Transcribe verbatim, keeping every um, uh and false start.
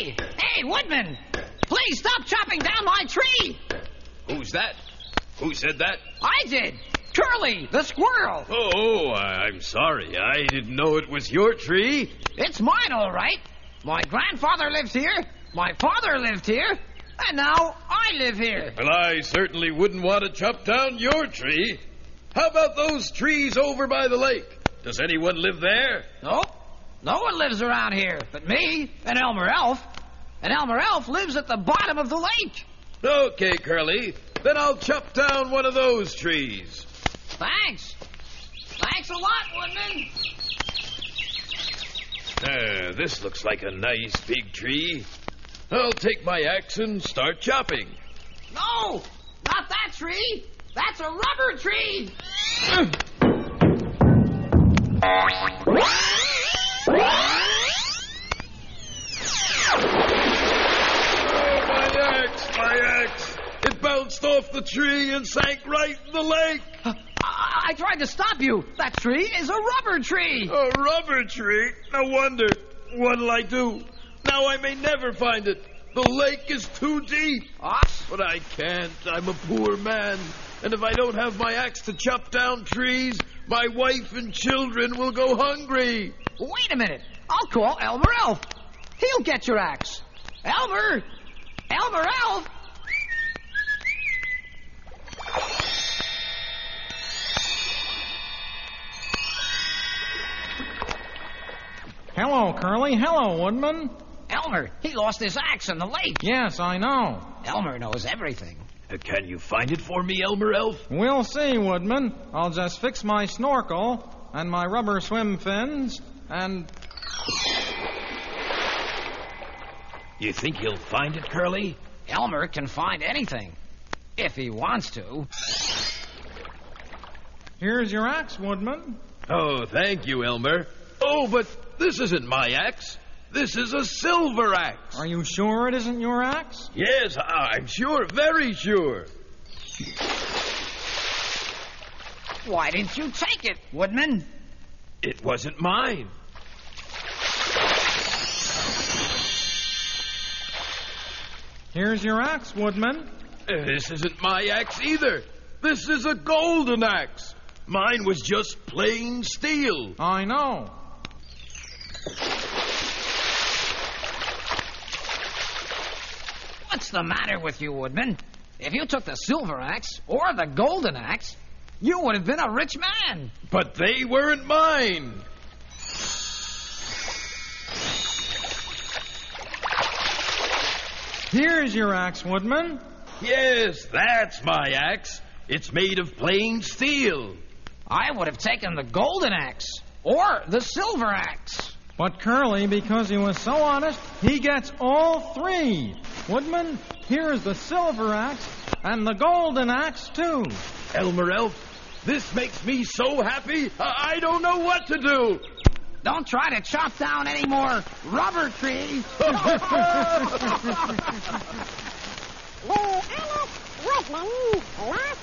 Hey! Hey, Woodman! Please stop chopping down my tree! Who's that? Who said that? I did! Curly, the squirrel! Oh, I'm sorry. I didn't know it was your tree. It's mine, all right. My grandfather lived here, my father lived here, and now I live here. Well, I certainly wouldn't want to chop down your tree. How about those trees over by the lake? Does anyone live there? Nope. No one lives around here but me and Elmer Elf. And Elmer Elf lives at the bottom of the lake. Okay, Curly. Then I'll chop down one of those trees. Thanks. Thanks a lot, Woodman. Uh, this looks like a nice big tree. I'll take my axe and start chopping. No, not that tree. That's a rubber tree. Oh, my axe, my axe. It bounced off the tree and sank right in the lake. I, I tried to stop you. That tree is a rubber tree. A rubber tree? No wonder. What'll I do? Now I may never find it. The lake is too deep. Ah. But I can't. I'm a poor man. And if I don't have my axe to chop down trees, my wife and children will go hungry. Wait a minute. I'll call Elmer Elf. He'll get your axe. Elmer! Elmer Elf! Hello, Curly. Hello, Woodman. Elmer, he lost his axe in the lake. Yes, I know. Elmer knows everything. Uh, can you find it for me, Elmer Elf? We'll see, Woodman. I'll just fix my snorkel and my rubber swim fins and... You think he'll find it, Curly? Elmer can find anything, if he wants to. Here's your axe, Woodman. Oh, thank you, Elmer. Oh, but this isn't my axe. This is a silver axe. Are you sure it isn't your axe? Yes, I'm sure, very sure. Why didn't you take it, Woodman? It wasn't mine. Here's your axe, Woodman. Uh, This isn't my axe either. This is a golden axe. Mine was just plain steel. I know. What's the matter with you, Woodman? If you took the silver axe or the golden axe, you would have been a rich man. But they weren't mine. Here's your axe, Woodman. Yes, that's my axe. It's made of plain steel. I would have taken the golden axe or the silver axe. But Curly, because he was so honest, he gets all three. Woodman, here's the silver axe and the golden axe, too. Elmer Elf, this makes me so happy, I I don't know what to do. Don't try to chop down any more rubber trees. The Alice Woodman Lost